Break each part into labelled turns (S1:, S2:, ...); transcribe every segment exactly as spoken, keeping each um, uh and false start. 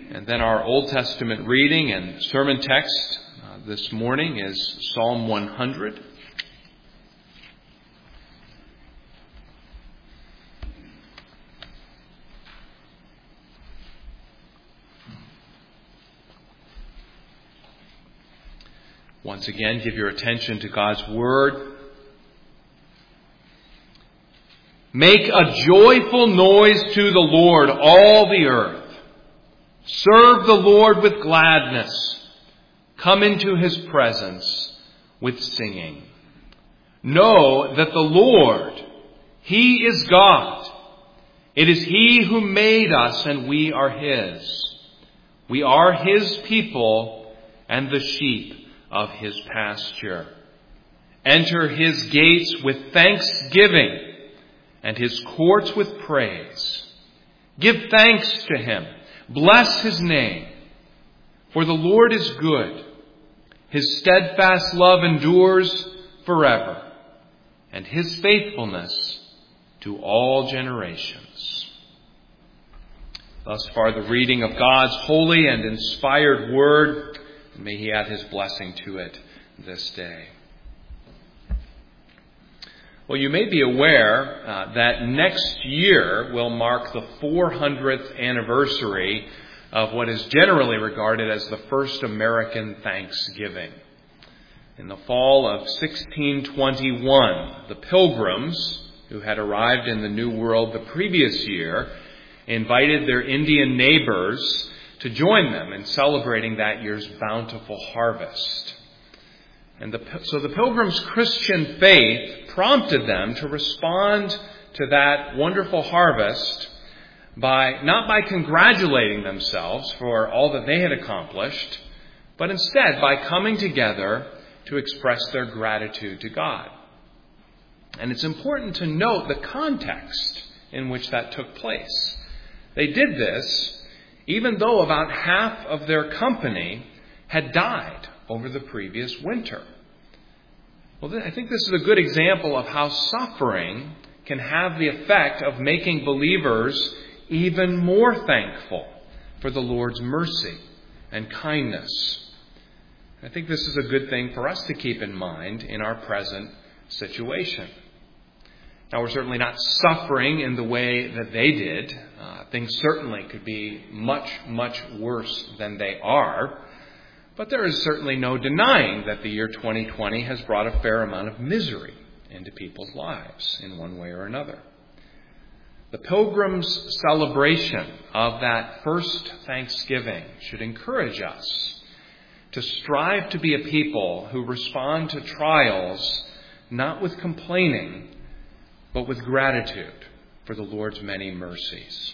S1: And then our Old Testament reading and sermon text uh, this morning is Psalm one hundred. Once again, give your attention to God's Word. Make a joyful noise to the Lord, all the earth. Serve the Lord with gladness. Come into His presence with singing. Know that the Lord, He is God. It is He who made us, and we are His. We are His people and the sheep of His pasture. Enter His gates with thanksgiving and His courts with praise. Give thanks to Him. Bless His name. For the Lord is good. His steadfast love endures forever, and His faithfulness to all generations. Thus far the reading of God's holy and inspired Word. May He add His blessing to it this day. Well, you may be aware uh, that next year will mark the four hundredth anniversary of what is generally regarded as the first American Thanksgiving. In the fall of sixteen twenty-one, the Pilgrims, who had arrived in the New World the previous year, invited their Indian neighbors to join them in celebrating that year's bountiful harvest. And the, so the Pilgrims' Christian faith prompted them to respond to that wonderful harvest by not by congratulating themselves for all that they had accomplished, but instead by coming together to express their gratitude to God. And it's important to note the context in which that took place. They did this even though about half of their company had died over the previous winter. Well, I think this is a good example of how suffering can have the effect of making believers even more thankful for the Lord's mercy and kindness. I think this is a good thing for us to keep in mind in our present situation. Now, we're certainly not suffering in the way that they did. Uh, things certainly could be much, much worse than they are. But there is certainly no denying that the year twenty twenty has brought a fair amount of misery into people's lives in one way or another. The Pilgrims' celebration of that first Thanksgiving should encourage us to strive to be a people who respond to trials not with complaining, but with gratitude for the Lord's many mercies.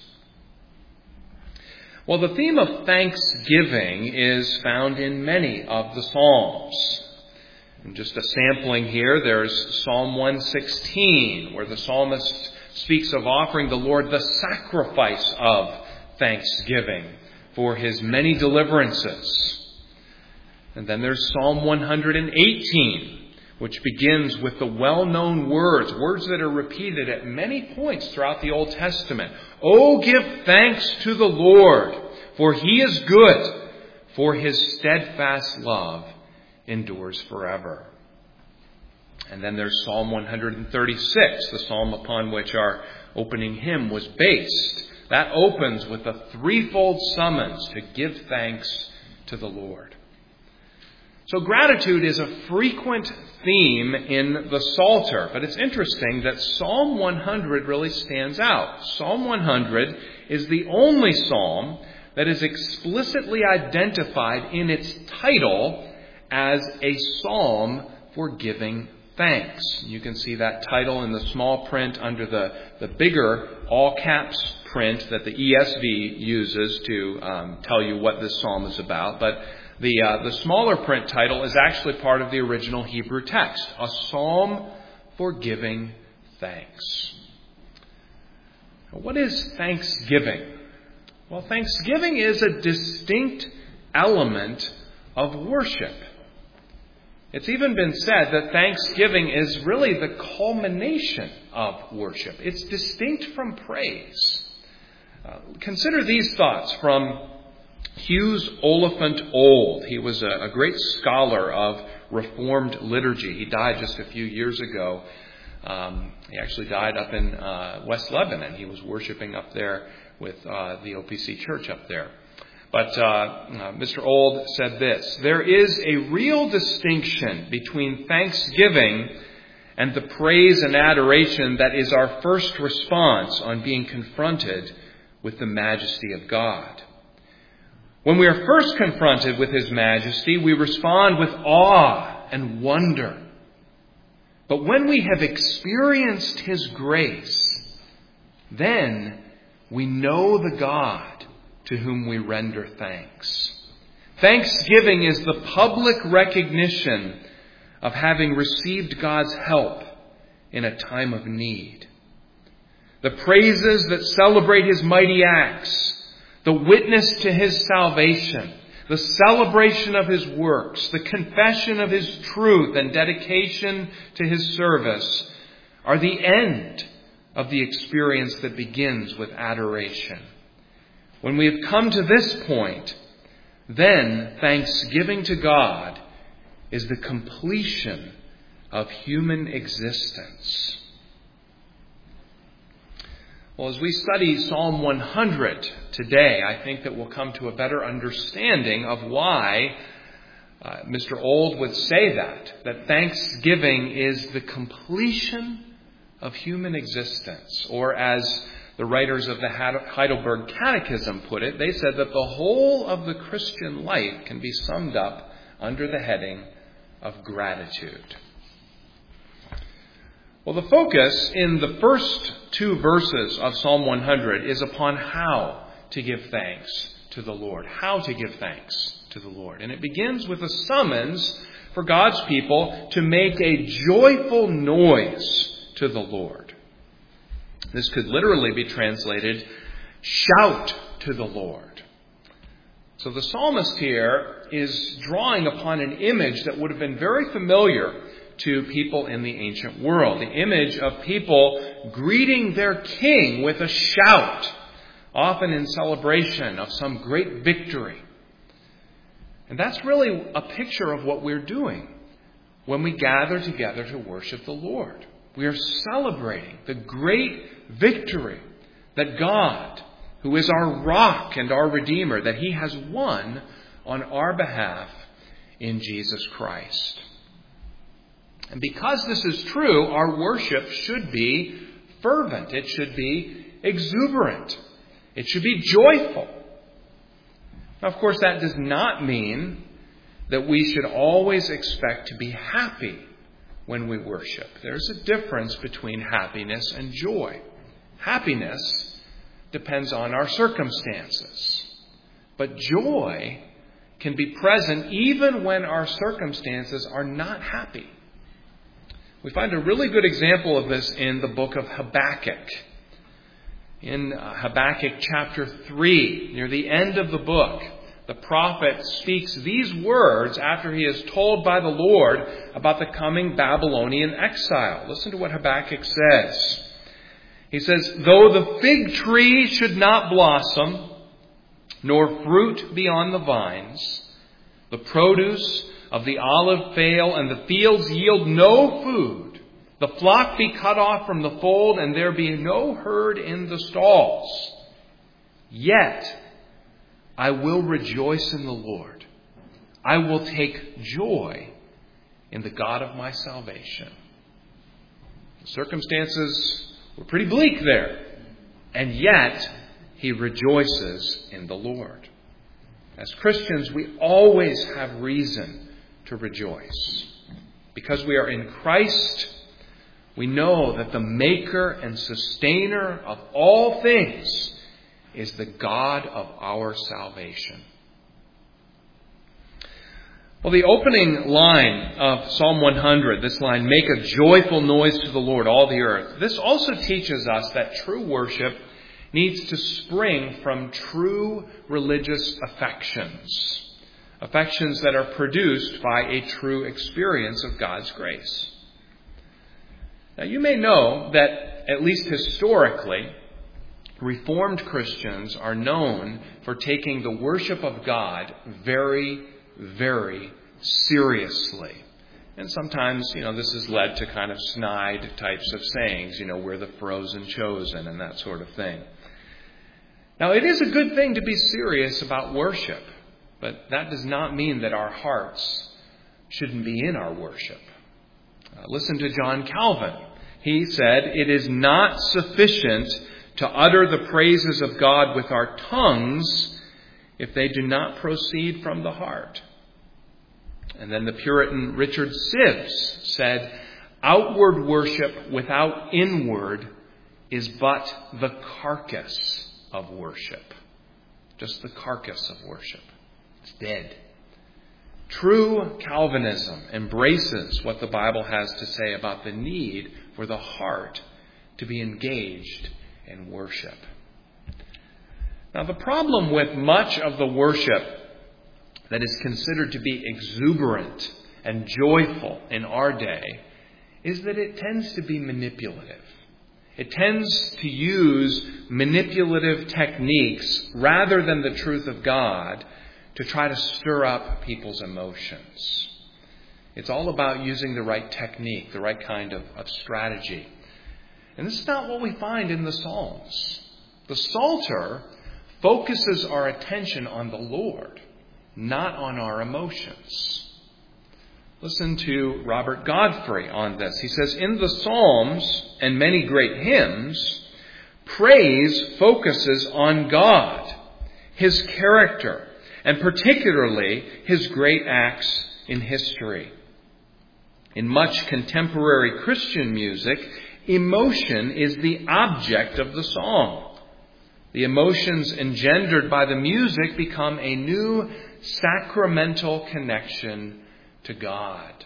S1: Well, the theme of thanksgiving is found in many of the Psalms. And just a sampling here, there's Psalm one sixteen, where the psalmist speaks of offering the Lord the sacrifice of thanksgiving for His many deliverances. And then there's Psalm one eighteen, which begins with the well-known words, words that are repeated at many points throughout the Old Testament. Oh, give thanks to the Lord, for He is good, for His steadfast love endures forever. And then there's Psalm one thirty-six, the psalm upon which our opening hymn was based. That opens with a threefold summons to give thanks to the Lord. So gratitude is a frequent theme in the Psalter, but it's interesting that Psalm one hundred really stands out. Psalm one hundred is the only psalm that is explicitly identified in its title as a psalm for giving thanks. You can see that title in the small print under the, the bigger all caps print that the E S V uses to um, tell you what this psalm is about. But The uh, the smaller print title is actually part of the original Hebrew text, a psalm for giving thanks. What is thanksgiving? Well, thanksgiving is a distinct element of worship. It's even been said that thanksgiving is really the culmination of worship. It's distinct from praise. Uh, consider these thoughts from Hughes Oliphant Old. He was a, a great scholar of Reformed liturgy. He died just a few years ago. Um, he actually died up in uh, West Lebanon. He was worshiping up there with uh, the O P C church up there. But uh, uh, Mister Old said this: there is a real distinction between thanksgiving and the praise and adoration that is our first response on being confronted with the majesty of God. When we are first confronted with His majesty, we respond with awe and wonder. But when we have experienced His grace, then we know the God to whom we render thanks. Thanksgiving is the public recognition of having received God's help in a time of need. The praises that celebrate His mighty acts, the witness to His salvation, the celebration of His works, the confession of His truth and dedication to His service are the end of the experience that begins with adoration. When we have come to this point, then thanksgiving to God is the completion of human existence. Well, as we study Psalm one hundred today, I think that we'll come to a better understanding of why uh, Mister Old would say that, that thanksgiving is the completion of human existence. Or as the writers of the Heidelberg Catechism put it, they said that the whole of the Christian life can be summed up under the heading of gratitude. Well, the focus in the first two verses of Psalm one hundred is upon how to give thanks to the Lord. How to give thanks to the Lord. And it begins with a summons for God's people to make a joyful noise to the Lord. This could literally be translated, shout to the Lord. So the psalmist here is drawing upon an image that would have been very familiar to people in the ancient world. The image of people greeting their king with a shout, often in celebration of some great victory. And that's really a picture of what we're doing when we gather together to worship the Lord. We are celebrating the great victory that God, who is our rock and our Redeemer, that He has won on our behalf in Jesus Christ. And because this is true, our worship should be fervent. It should be exuberant. It should be joyful. Now, of course, that does not mean that we should always expect to be happy when we worship. There's a difference between happiness and joy. Happiness depends on our circumstances. But joy can be present even when our circumstances are not happy. We find a really good example of this in the book of Habakkuk. In Habakkuk chapter three, near the end of the book, the prophet speaks these words after he is told by the Lord about the coming Babylonian exile. Listen to what Habakkuk says. He says, though the fig tree should not blossom, nor fruit be on the vines, the produce of the olive fail, and the fields yield no food, the flock be cut off from the fold, and there be no herd in the stalls, yet I will rejoice in the Lord. I will take joy in the God of my salvation. The circumstances were pretty bleak there, and yet he rejoices in the Lord. As Christians, we always have reason to rejoice. Because we are in Christ, we know that the maker and sustainer of all things is the God of our salvation. Well, the opening line of Psalm one hundred, this line, make a joyful noise to the Lord, all the earth. This also teaches us that true worship needs to spring from true religious affections. Affections that are produced by a true experience of God's grace. Now, you may know that, at least historically, Reformed Christians are known for taking the worship of God very, very seriously. And sometimes, you know, this has led to kind of snide types of sayings, you know, we're the frozen chosen and that sort of thing. Now, it is a good thing to be serious about worship, but that does not mean that our hearts shouldn't be in our worship. Uh, listen to John Calvin. He said, "It is not sufficient to utter the praises of God with our tongues if they do not proceed from the heart." And then the Puritan Richard Sibbes said, "Outward worship without inward is but the carcass of worship." Just the carcass of worship. It's dead. True Calvinism embraces what the Bible has to say about the need for the heart to be engaged in worship. Now, the problem with much of the worship that is considered to be exuberant and joyful in our day is that it tends to be manipulative. It tends to use manipulative techniques rather than the truth of God to try to stir up people's emotions. It's all about using the right technique, the right kind of, of strategy. And this is not what we find in the Psalms. The Psalter focuses our attention on the Lord, not on our emotions. Listen to Robert Godfrey on this. He says, "In the Psalms and many great hymns, praise focuses on God, His character, and particularly His great acts in history. In much contemporary Christian music, emotion is the object of the song. The emotions engendered by the music become a new sacramental connection to God.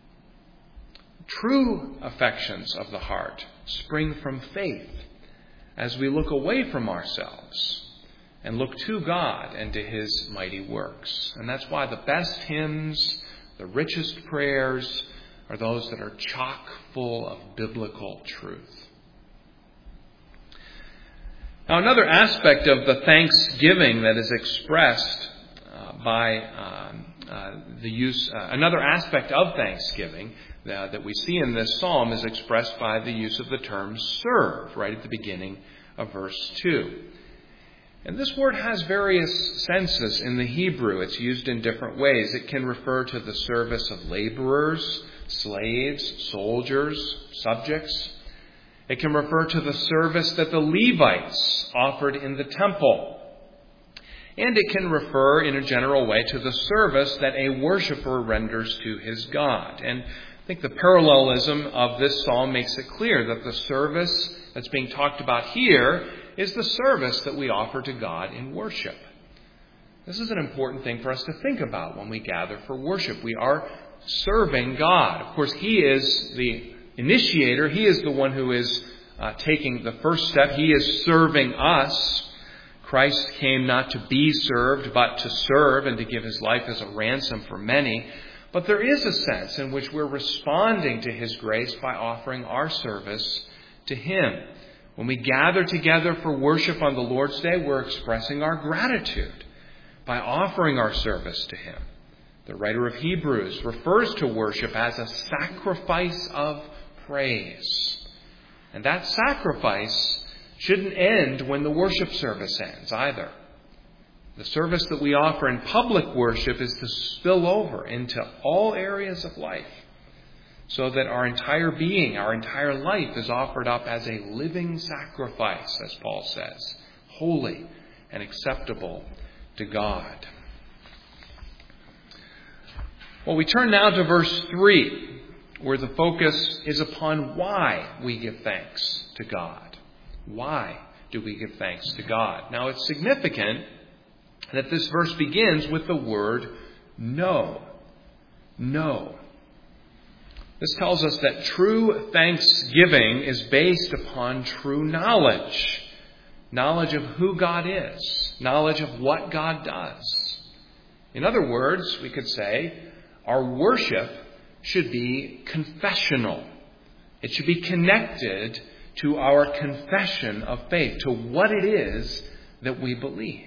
S1: True affections of the heart spring from faith as we look away from ourselves and look to God and to His mighty works. And that's why the best hymns, the richest prayers, are those that are chock full of biblical truth." Now, another aspect of the thanksgiving that is expressed uh, by um, uh, the use, uh, another aspect of thanksgiving uh, that we see in this psalm is expressed by the use of the term serve, right at the beginning of verse two. And this word has various senses in the Hebrew. It's used in different ways. It can refer to the service of laborers, slaves, soldiers, subjects. It can refer to the service that the Levites offered in the temple. And it can refer in a general way to the service that a worshiper renders to his God. And I think the parallelism of this psalm makes it clear that the service that's being talked about here is the service that we offer to God in worship. This is an important thing for us to think about when we gather for worship. We are serving God. Of course, He is the initiator. He is the one who is uh, taking the first step. He is serving us. Christ came not to be served, but to serve and to give His life as a ransom for many. But there is a sense in which we're responding to His grace by offering our service to Him. When we gather together for worship on the Lord's Day, we're expressing our gratitude by offering our service to Him. The writer of Hebrews refers to worship as a sacrifice of praise. And that sacrifice shouldn't end when the worship service ends either. The service that we offer in public worship is to spill over into all areas of life, so that our entire being, our entire life is offered up as a living sacrifice, as Paul says, holy and acceptable to God. Well, we turn now to verse three, where the focus is upon why we give thanks to God. Why do we give thanks to God? Now, it's significant that this verse begins with the word know. Know. This tells us that true thanksgiving is based upon true knowledge. Knowledge of who God is. Knowledge of what God does. In other words, we could say, our worship should be confessional. It should be connected to our confession of faith, to what it is that we believe.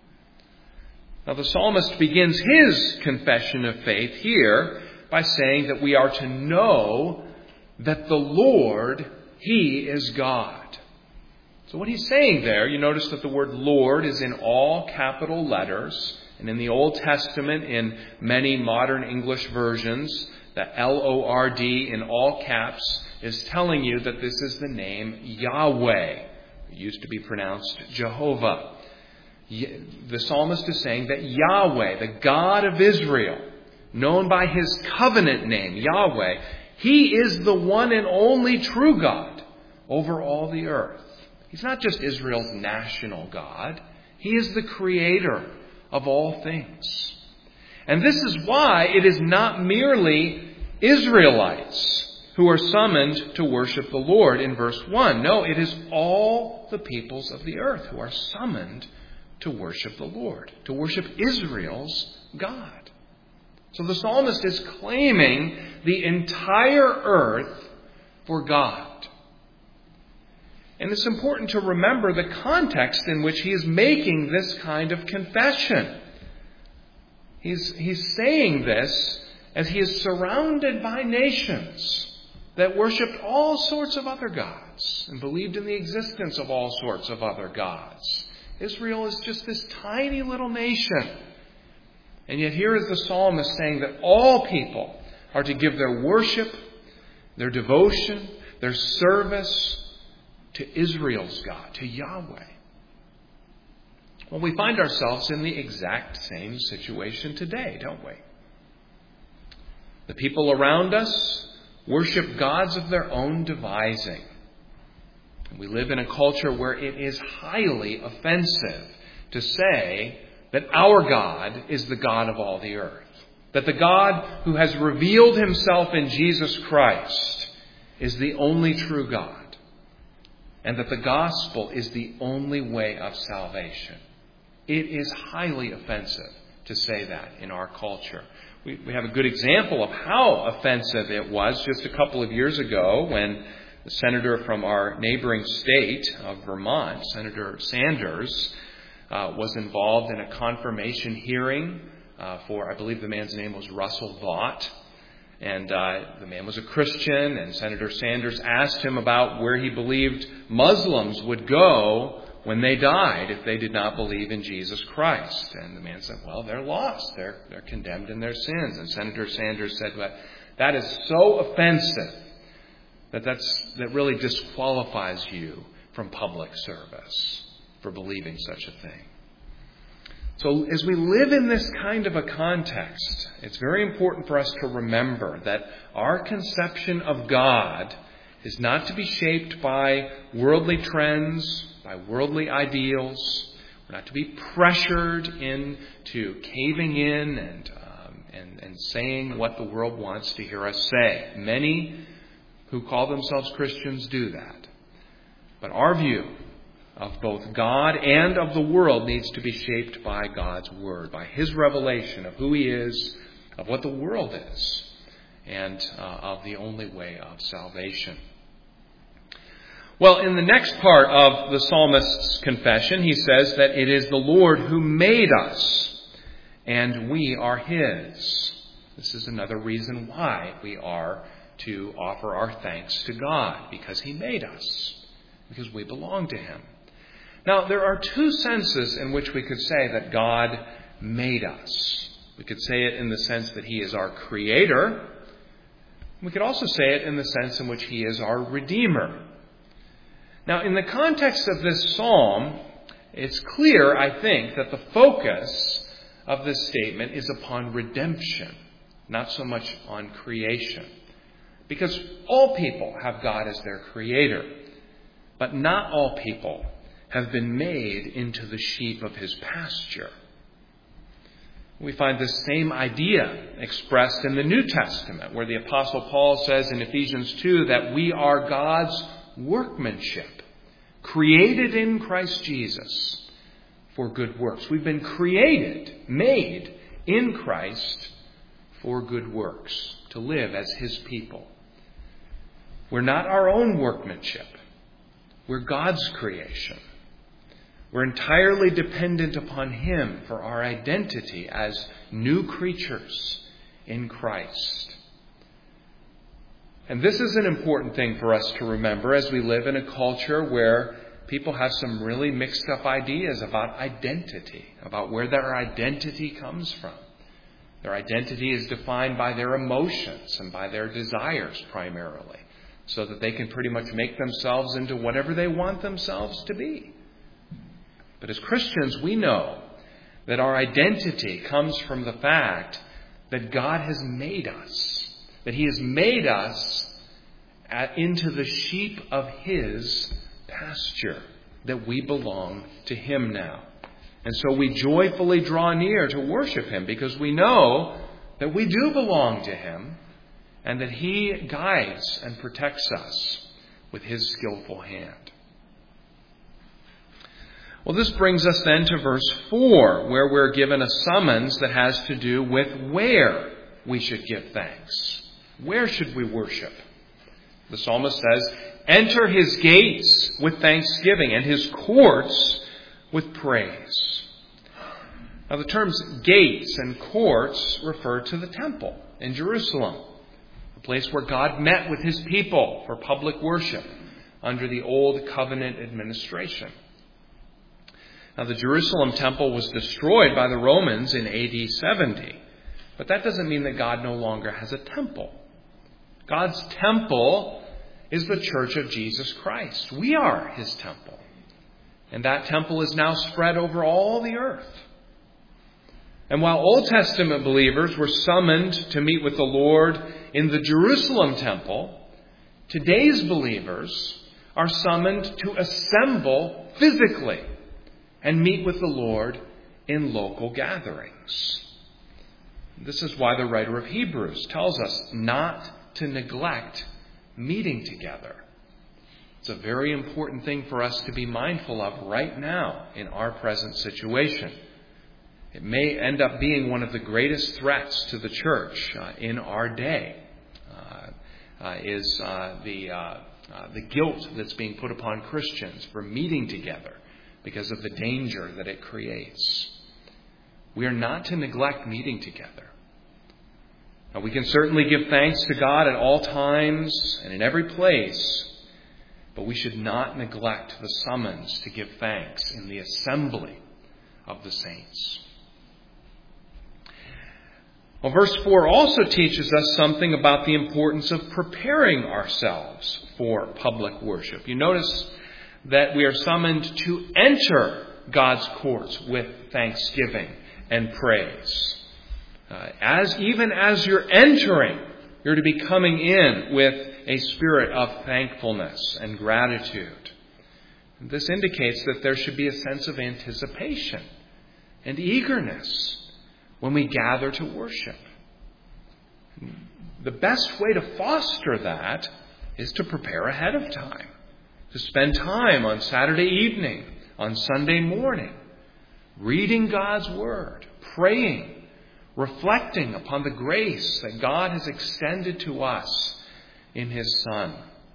S1: Now, the psalmist begins his confession of faith here by saying that we are to know that the Lord, He is God. So what he's saying there, you notice that the word Lord is in all capital letters. And in the Old Testament, in many modern English versions, the L O R D in all caps is telling you that this is the name Yahweh. It used to be pronounced Jehovah. The psalmist is saying that Yahweh, the God of Israel, known by His covenant name, Yahweh, He is the one and only true God over all the earth. He's not just Israel's national God. He is the creator of all things. And this is why it is not merely Israelites who are summoned to worship the Lord in verse one. No, it is all the peoples of the earth who are summoned to worship the Lord, to worship Israel's God. So the psalmist is claiming the entire earth for God. And it's important to remember the context in which he is making this kind of confession. He's, he's saying this as he is surrounded by nations that worshipped all sorts of other gods and believed in the existence of all sorts of other gods. Israel is just this tiny little nation. And yet here is the psalmist saying that all people are to give their worship, their devotion, their service to Israel's God, to Yahweh. Well, we find ourselves in the exact same situation today, don't we? The people around us worship gods of their own devising. We live in a culture where it is highly offensive to say that our God is the God of all the earth. That the God who has revealed Himself in Jesus Christ is the only true God. And that the gospel is the only way of salvation. It is highly offensive to say that in our culture. We, we have a good example of how offensive it was just a couple of years ago when the senator from our neighboring state of Vermont, Senator Sanders, uh, was involved in a confirmation hearing uh, for, I believe the man's name was Russell Vaught. And uh, the man was a Christian, and Senator Sanders asked him about where he believed Muslims would go when they died if they did not believe in Jesus Christ. And the man said, well, they're lost. They're, they're condemned in their sins. And Senator Sanders said, well, that is so offensive that that's, that really disqualifies you from public service for believing such a thing. So as we live in this kind of a context, it's very important for us to remember that our conception of God is not to be shaped by worldly trends, by worldly ideals. We're not to be pressured into caving in and, um, and, and saying what the world wants to hear us say. Many who call themselves Christians do that. But our view of both God and of the world needs to be shaped by God's Word, by His revelation of who He is, of what the world is, and uh, of the only way of salvation. Well, in the next part of the psalmist's confession, he says that it is the Lord who made us, and we are His. This is another reason why we are to offer our thanks to God, because He made us, because we belong to Him. Now, there are two senses in which we could say that God made us. We could say it in the sense that He is our Creator. We could also say it in the sense in which He is our Redeemer. Now, in the context of this psalm, it's clear, I think, that the focus of this statement is upon redemption, not so much on creation. Because all people have God as their Creator, but not all people have been made into the sheep of His pasture. We find this same idea expressed in the New Testament, where the Apostle Paul says in Ephesians two that we are God's workmanship, created in Christ Jesus for good works. We've been created, made in Christ for good works, to live as His people. We're not our own workmanship. We're God's creation. We're entirely dependent upon Him for our identity as new creatures in Christ. And this is an important thing for us to remember as we live in a culture where people have some really mixed up ideas about identity, about where their identity comes from. Their identity is defined by their emotions and by their desires primarily, so that they can pretty much make themselves into whatever they want themselves to be. But as Christians, we know that our identity comes from the fact that God has made us, that He has made us into the sheep of His pasture, that we belong to Him now. And so we joyfully draw near to worship Him because we know that we do belong to Him and that He guides and protects us with His skillful hand. Well, this brings us then to verse four, where we're given a summons that has to do with where we should give thanks. Where should we worship? The psalmist says, "Enter His gates with thanksgiving and His courts with praise." Now, the terms gates and courts refer to the temple in Jerusalem, a place where God met with His people for public worship under the Old Covenant administration. Now, the Jerusalem temple was destroyed by the Romans in A D seventy, but that doesn't mean that God no longer has a temple. God's temple is the church of Jesus Christ. We are His temple. And that temple is now spread over all the earth. And while Old Testament believers were summoned to meet with the Lord in the Jerusalem temple, today's believers are summoned to assemble physically and meet with the Lord in local gatherings. This is why the writer of Hebrews tells us not to neglect meeting together. It's a very important thing for us to be mindful of right now in our present situation. It may end up being one of the greatest threats to the church uh, in our day, uh, uh, is uh, the, uh, uh, the guilt that's being put upon Christians for meeting together because of the danger that it creates. We are not to neglect meeting together. Now, we can certainly give thanks to God at all times and in every place, but we should not neglect the summons to give thanks in the assembly of the saints. Well, verse four also teaches us something about the importance of preparing ourselves for public worship. You notice that we are summoned to enter God's courts with thanksgiving and praise. Uh, as even as you're entering, you're to be coming in with a spirit of thankfulness and gratitude. And this indicates that there should be a sense of anticipation and eagerness when we gather to worship. The best way to foster that is to prepare ahead of time. To spend time on Saturday evening, on Sunday morning, reading God's Word, praying, reflecting upon the grace that God has extended to us in His Son.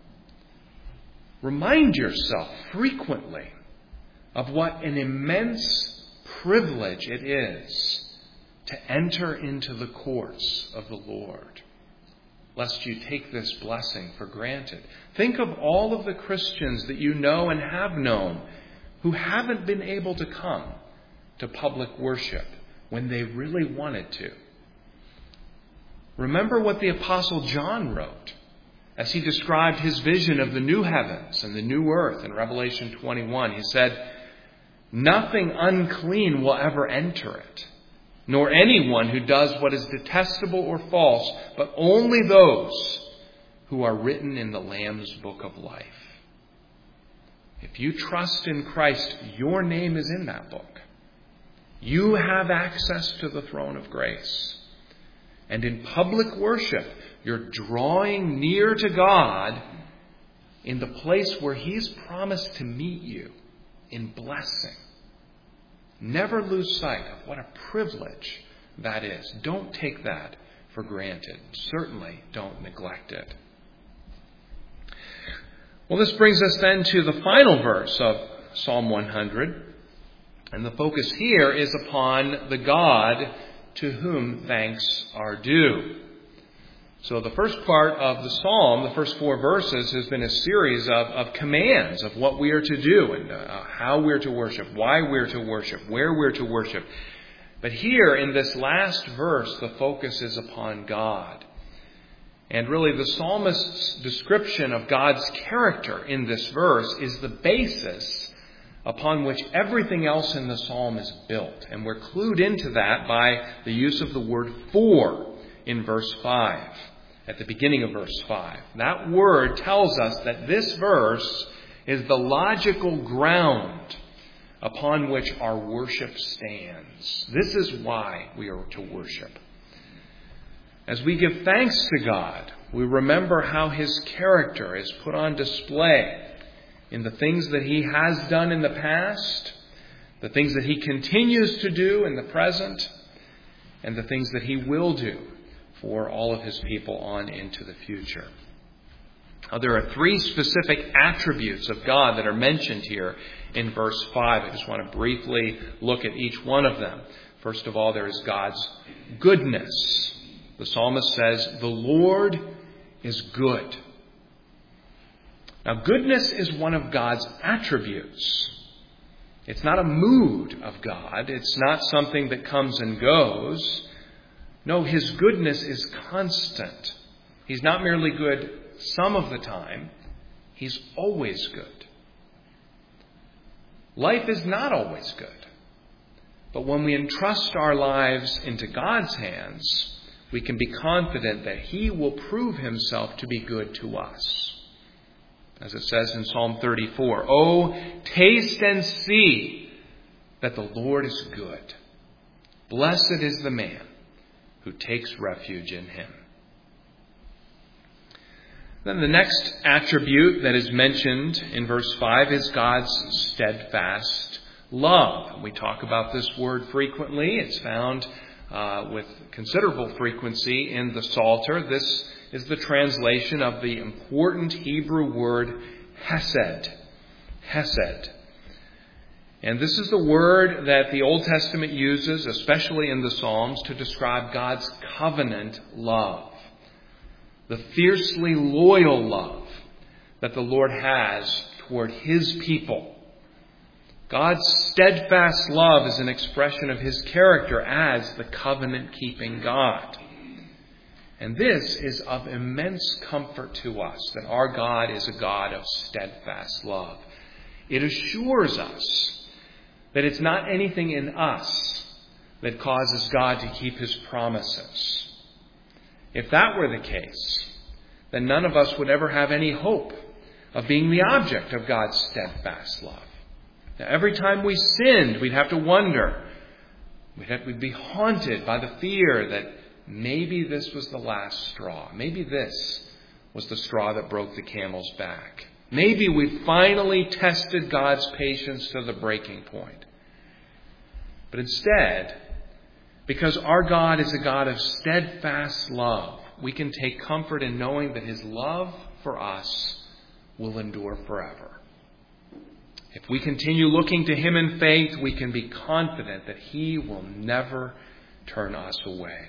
S1: Remind yourself frequently of what an immense privilege it is to enter into the courts of the Lord, lest you take this blessing for granted. Think of all of the Christians that you know and have known who haven't been able to come to public worship when they really wanted to. Remember what the Apostle John wrote as he described his vision of the new heavens and the new earth in Revelation twenty-one. He said, "Nothing unclean will ever enter it, nor anyone who does what is detestable or false, but only those who are written in the Lamb's book of life." If you trust in Christ, your name is in that book. You have access to the throne of grace. And in public worship, you're drawing near to God in the place where He's promised to meet you in blessing. Never lose sight of what a privilege that is. Don't take that for granted. Certainly don't neglect it. Well, this brings us then to the final verse of Psalm one hundred. And the focus here is upon the God to whom thanks are due. So the first part of the psalm, the first four verses, has been a series of, of commands of what we are to do and uh, how we're to worship, why we're to worship, where we're to worship. But here in this last verse, the focus is upon God. And really the psalmist's description of God's character in this verse is the basis upon which everything else in the psalm is built. And we're clued into that by the use of the word for in verse five, at the beginning of verse five. That word tells us that this verse is the logical ground upon which our worship stands. This is why we are to worship. As we give thanks to God, we remember how His character is put on display in the things that He has done in the past, the things that He continues to do in the present, and the things that He will do for all of His people on into the future. Now, there are three specific attributes of God that are mentioned here in verse five. I just want to briefly look at each one of them. First of all, there is God's goodness. The psalmist says, "The Lord is good." Now, goodness is one of God's attributes. It's not a mood of God. It's not something that comes and goes. No, His goodness is constant. He's not merely good some of the time. He's always good. Life is not always good. But when we entrust our lives into God's hands, we can be confident that He will prove Himself to be good to us. As it says in Psalm thirty-four, "Oh, taste and see that the Lord is good. Blessed is the man who takes refuge in Him." Then the next attribute that is mentioned in verse five is God's steadfast love. We talk about this word frequently. It's found uh, with considerable frequency in the Psalter. This is the translation of the important Hebrew word hesed. Hesed. And this is the word that the Old Testament uses, especially in the Psalms, to describe God's covenant love. The fiercely loyal love that the Lord has toward His people. God's steadfast love is an expression of His character as the covenant-keeping God. And this is of immense comfort to us, that our God is a God of steadfast love. It assures us that it's not anything in us that causes God to keep His promises. If that were the case, then none of us would ever have any hope of being the object of God's steadfast love. Now, every time we sinned, we'd have to wonder. We'd, have, we'd be haunted by the fear that maybe this was the last straw. Maybe this was the straw that broke the camel's back. Maybe we finally tested God's patience to the breaking point. But instead, because our God is a God of steadfast love, we can take comfort in knowing that His love for us will endure forever. If we continue looking to Him in faith, we can be confident that He will never turn us away.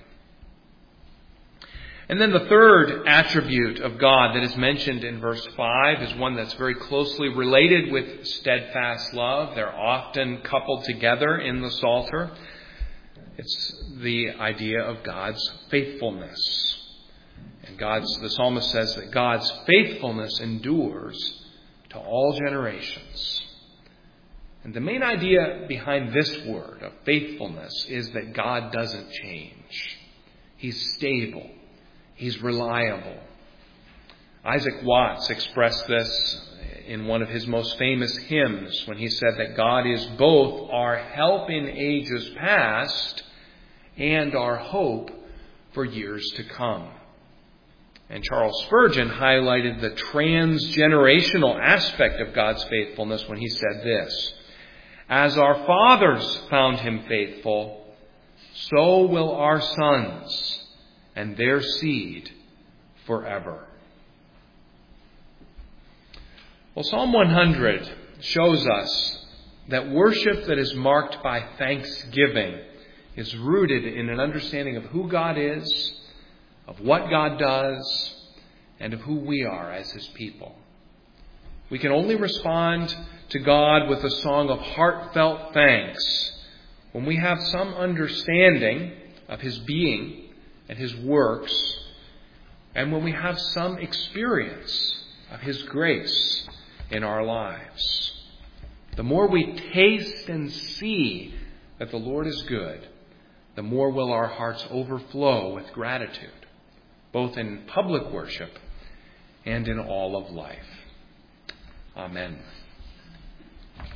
S1: And then the third attribute of God that is mentioned in verse five is one that's very closely related with steadfast love. They're often coupled together in the Psalter. It's the idea of God's faithfulness. And God's, the psalmist says that God's faithfulness endures to all generations. And the main idea behind this word of faithfulness is that God doesn't change. He's stable. He's reliable. Isaac Watts expressed this in one of his most famous hymns when he said that God is both our help in ages past and our hope for years to come. And Charles Spurgeon highlighted the transgenerational aspect of God's faithfulness when he said this: "As our fathers found Him faithful, so will our sons and their seed forever." Well, Psalm one hundred shows us that worship that is marked by thanksgiving is rooted in an understanding of who God is, of what God does, and of who we are as His people. We can only respond to God with a song of heartfelt thanks when we have some understanding of His being and His works, and when we have some experience of His grace in our lives. The more we taste and see that the Lord is good, the more will our hearts overflow with gratitude, both in public worship and in all of life. Amen.